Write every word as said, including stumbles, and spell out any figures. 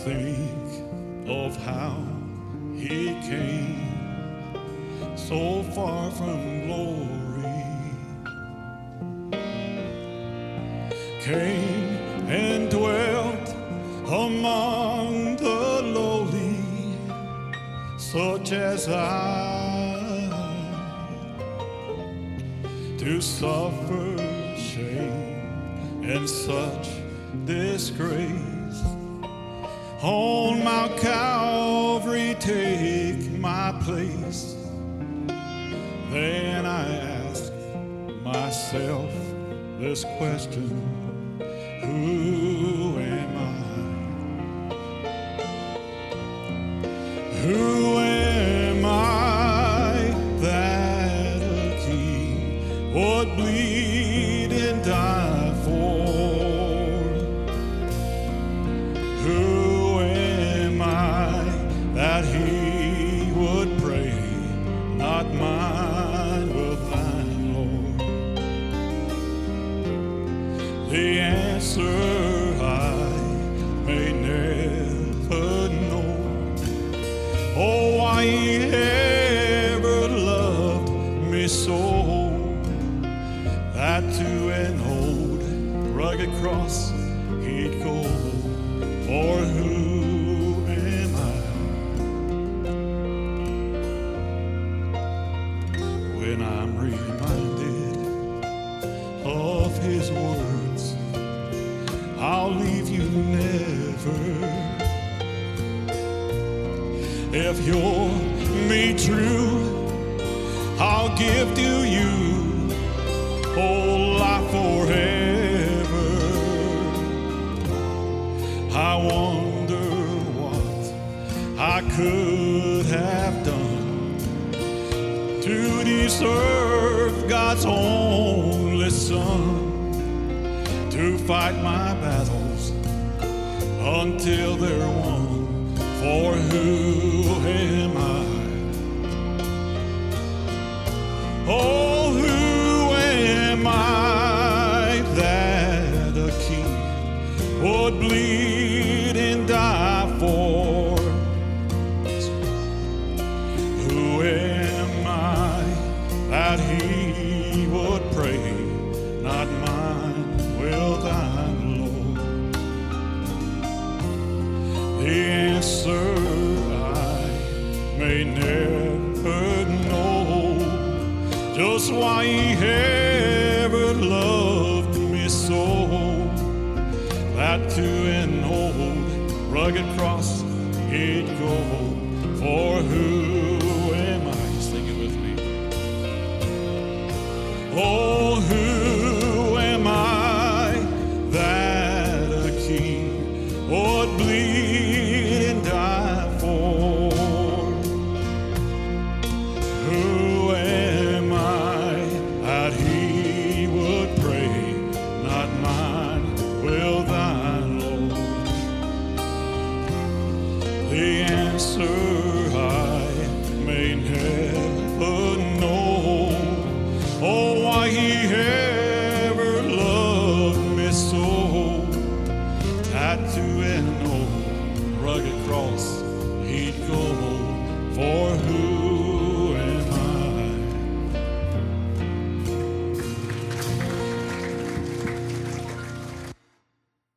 think of how he came so far from glory, came and dwelt among the lowly, such as I, to suffer shame and such disgrace. On Mount Calvary take my place. Then I ask myself this question: who am I? Who am I that a king would bleed and die for? Who am I that he would pray, not mine but thine, Lord? The answer I may never know. Oh, why he ever loved me so, that to an old rugged cross he'd go. For who am I? When I'm reminded of his words, I'll leave you never. If you're me true, I'll give to you whole life forever. I wonder what I could have done to deserve God's only Son, to fight my battles until they're won. For who am I? Oh, who am I that a king would bleed and die for? Who am I that he would pray, not mine will thine, Lord? The answer I may never know, just why he ever loved me so, that to an old rugged cross he'd go. For who am I? Sing it with me. Oh, who am I that a king would bleed and die for? Who am I that he would pray, not mine will thine, Lord? The answer I may never know. Oh, why he ever loved me so, that to an old rugged cross he'd go. For